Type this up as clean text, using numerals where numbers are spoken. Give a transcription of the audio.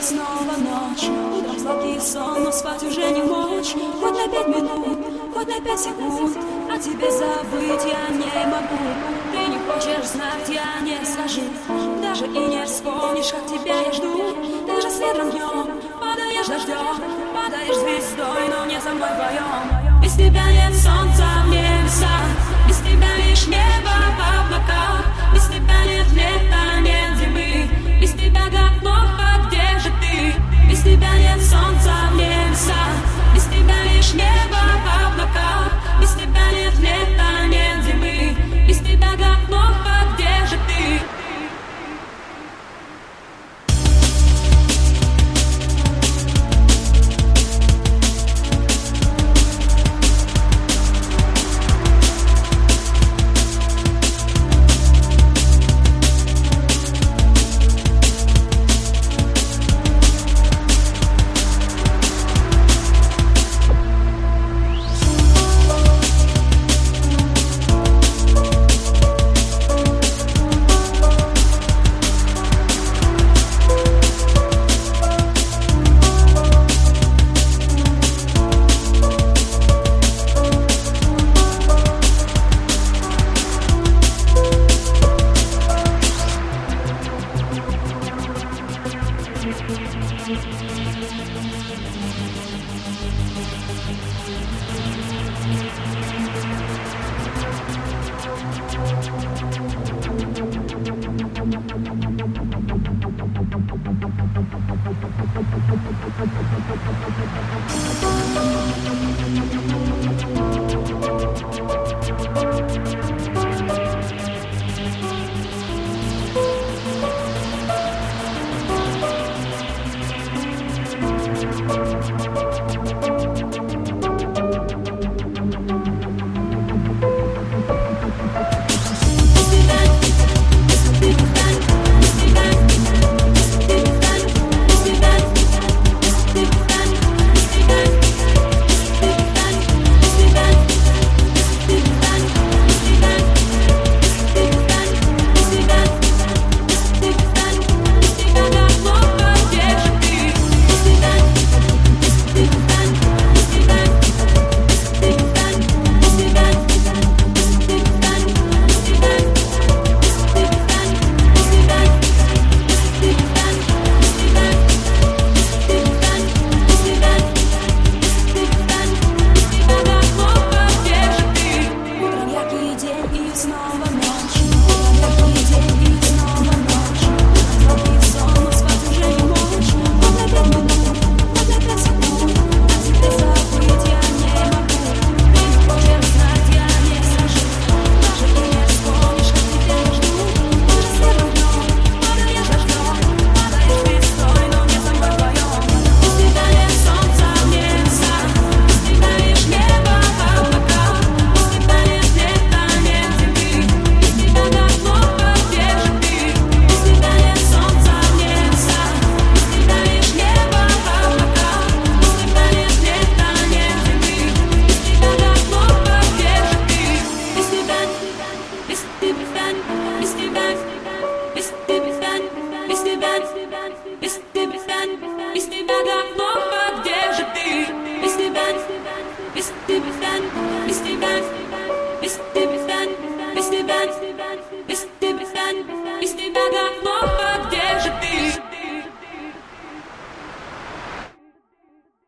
снова ночь. Утром сладкий сон, но спать уже не мочь. Хоть на 5 минут, хоть на 5 секунд, о тебе забыть я не могу. Ты не хочешь знать, я не скажу. Даже и не вспомнишь, как тебя я жду. Ты же светлым днем падаешь дождем, падаешь звездой, но не со мной вдвоем. Без тебя нет солнца в небесах, без тебя лишь небо в облаках. Без тебя нет лета, нет зимы, без тебя так плохо, где же ты? Без тебя нет солнца в небесах, без тебя лишь небо в облаках. Без тебя нет лета, нет зимы, без тебя так плохо, где же ты? Без тебя